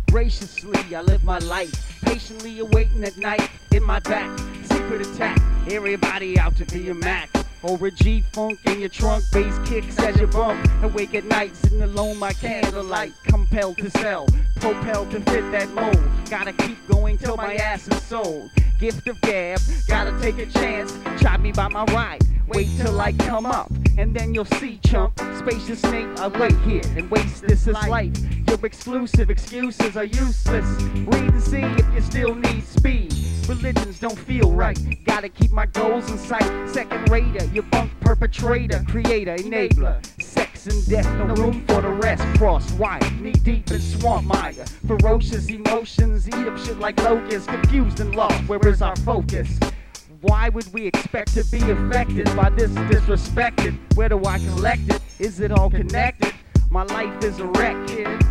graciously I live my life, patiently awaiting at night in my back. Secret attack, everybody out to be a Mac. Or a G-funk in your trunk, bass kicks as you bump. Awake at night, sitting alone, my candlelight. Compelled to sell, propelled to fit that mold. Gotta keep going till my ass is sold. Gift of gab, gotta take a chance. Chop me by my ride, wait till I come up, and then you'll see, chump. Spacious snake, I wait here and waste this is life. Your exclusive excuses are useless. Read and see if you still need speed. Religions don't feel right. Gotta keep my goals in sight. Second rater, you bunk perpetrator, creator, enabler. Sex and death, no room for the rest. Cross wire, knee deep in swamp mire. Ferocious emotions eat up shit like locusts. Confused and lost, where is our focus? Why would we expect to be affected by this disrespected? Where do I collect it? Is it all connected? My life is a wreck, kid.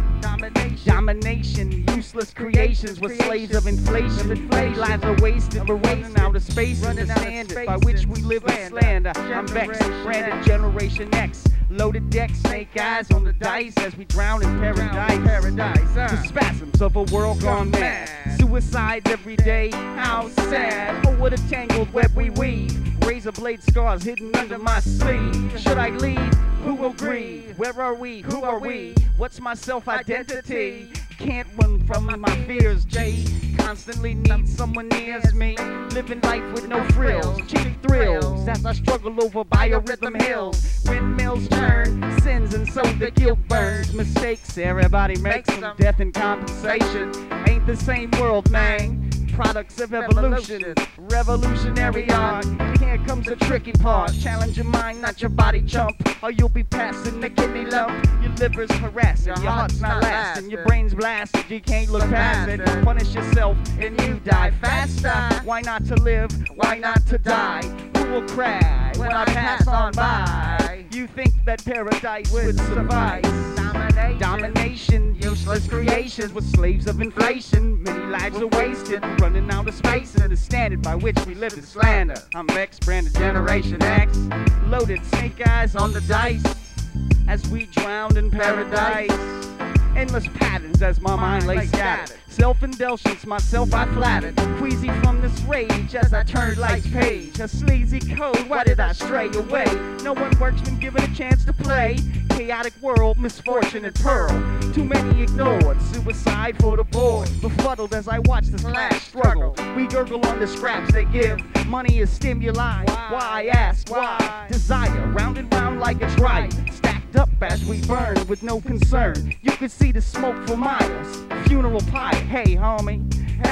Domination, useless creations. We're slaves of inflation. Many lives are wasted. We're running out of space in the standard by which we live in slander. I'm vexed, branded Generation X. Loaded deck, snake eyes on the dice as we drown in paradise. The spasms of a world gone mad. Suicide every day, how sad. Oh, what a tangled web we weave. Razor blade scars hidden under my sleeve. Should I leave? Who will grieve? Where are we? Who are we? What's my self-identity? Can't run from my fears, Jay. Constantly need someone near me. Living life with no frills, cheap thrills as I struggle over biorhythm hills. Windmills turn, sins and so the guilt burns. Mistakes, everybody makes them. Death and compensation ain't the same world, man. Products of evolution, revolutionary art. And here comes the tricky part. Challenge your mind, not your body, chump, or you'll be passing the kidney lump. Your liver's harassing, your heart's not lasting, your brain's blasted, you can't look past it. Punish yourself and you die faster. Why not to live? Why not to die? Who will cry when I pass on by? You think that paradise would suffice? Domination, useless creations. We're slaves of inflation. Many lives are wasted, running out of space in the standard by which we live in slander. I'm X, branded Generation X. Loaded snake eyes on the dice as we drowned in paradise. Endless patterns as my mind lay scattered. Self-indulgence, myself I flattered. Queasy from this rage as I turned life's page. A sleazy code, why did I stray away? No one works when given a chance to play. Chaotic world, misfortune and pearl. Too many ignored, suicide for the board. Befuddled as I watch this last struggle. We gurgle on the scraps they give. Money is stimuli, why ask why? Desire, round and round like it's right. Stacked up as we burn with no concern. You could see the smoke for miles. Funeral pie, hey homie,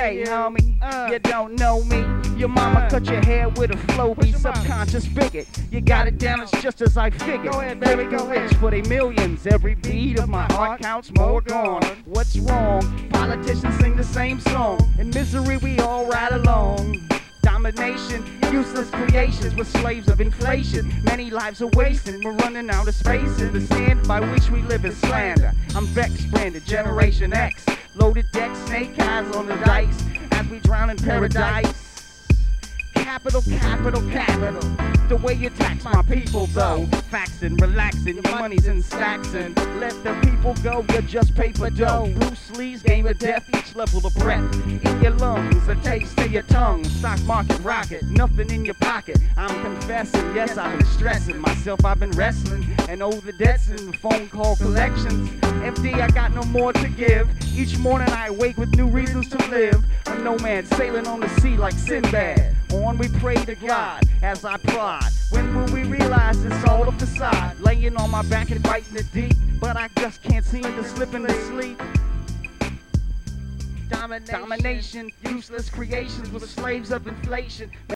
you don't know me. Your mama cut your hair with a flow, be subconscious bigot. You got it down, it's just as I figured. Go ahead, baby, go rich for they millions. Every beat of my heart counts more gone. What's wrong? Politicians sing the same song. In misery we all ride along. Domination, useless creations. We're slaves of inflation. Many lives are wasted. We're running out of space in the standard by which we live in slander. I'm vexed, branded Generation X. Loaded deck, snake eyes on the dice as we drown in paradise. Capital, capital, capital. The way you tax my people, though. Faxing, relaxing, your money's in stacks and let the people go. You're just paper dough. Bruce Lee's game of death, each level of breath in your lungs, a taste of your tongue. Stock market rocket, nothing in your pocket. I'm confessing, yes, I've been stressing myself. I've been wrestling and owe the debts and phone call collections. Empty, I got no more to give. Each morning I wake with new reasons to live. A nomad sailing on the sea like Sinbad. On we pray to God as I prod. When will we realize it's all a facade? Laying on my back and biting the deep, but I just can't seem to slip into sleep. Domination, useless creations. We're slaves of inflation.